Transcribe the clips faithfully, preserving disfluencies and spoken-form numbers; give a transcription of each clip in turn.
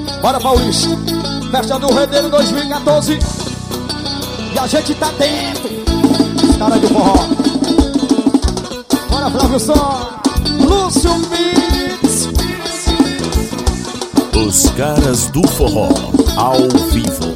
Bora, Paulista. Festa do Redeiro dois mil e quatorze. E a gente tá dentro. Cara de forró. Bora, Flávio Som. Lúcio Mix. Os caras do forró ao vivo.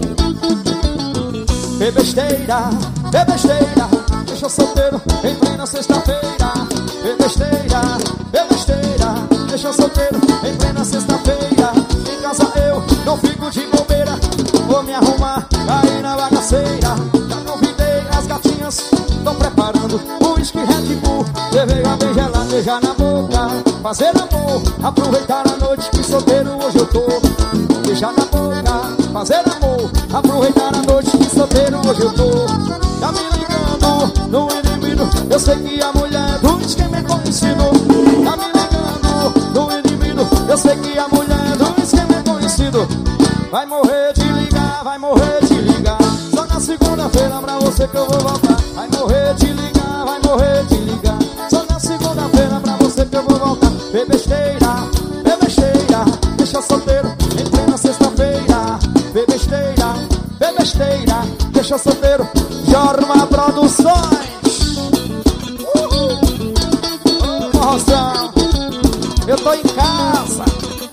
Bebesteira, bebesteira, deixa solteiro em plena sexta-feira. Bebesteira, bebesteira, deixa solteiro em plena sexta-feira. Em casa eu não fico de bobeira, vou me arrumar, cair na bagaceira. Já convidei as gatinhas, tão preparando o whisky Red Bull. Levei uma bem gelada, beijar na boca, fazer amor, aproveitar a noite que solteiro hoje eu tô. Beijar na boca, fazer amor, aproveitar a noite que solteiro hoje eu tô. Tá me ligando no inimigo, eu sei que a mulher do esquema é conhecido. Tá me ligando no inimigo, eu sei que a mulher do esquema é conhecido. Vai morrer de ligar, vai morrer de ligar. Só na segunda-feira pra você que eu vou voltar. Vai morrer de ligar, vai morrer de ligar. Só na segunda-feira pra você que eu vou voltar. Bebesteira, bebesteira, deixa solteiro em plena sexta-feira. Bebesteira, bebesteira, deixa solteiro. Jorma Produções. Uhul. Ô, Rosão, eu tô em casa.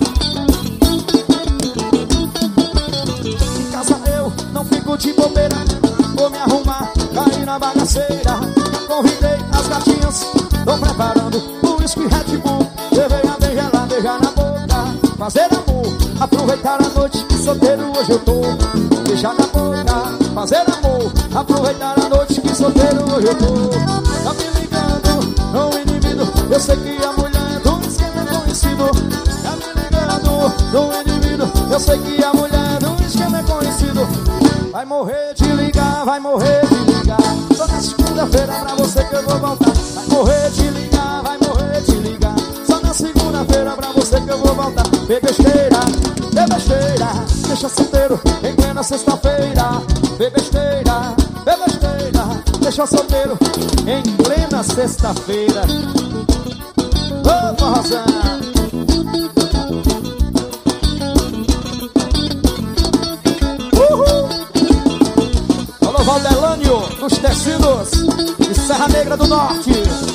Em casa eu não fico de bobeira, vou me arrumar, cair na bagaceira. Convidei as gatinhas, tô preparando o whisky Red Bull. Levei a bem gelada, beijar na boca, fazer amor, aproveitar a noite que solteiro hoje eu tô. Beijar na boca, fazer amor, aproveitar a noite que solteiro hoje eu tô. Tá me ligando, não indivíduo, eu sei que a mulher do esquema é conhecido. Tá me ligando, não indivíduo, eu sei que a mulher do esquema é conhecido. Vai morrer de ligar, vai morrer de ligar. Só na segunda-feira pra você que eu vou voltar. Vai morrer de ligar, vai morrer de ligar. Só na segunda-feira pra você que eu vou voltar. Bebesteira, bebesteira, deixa solteiro em plena sexta-feira. Bebesteira, bebesteira, deixa solteiro em plena sexta-feira. Ô, forrozão. Uhul. Alô, Valdelânio dos Tecidos de Serra Negra do Norte.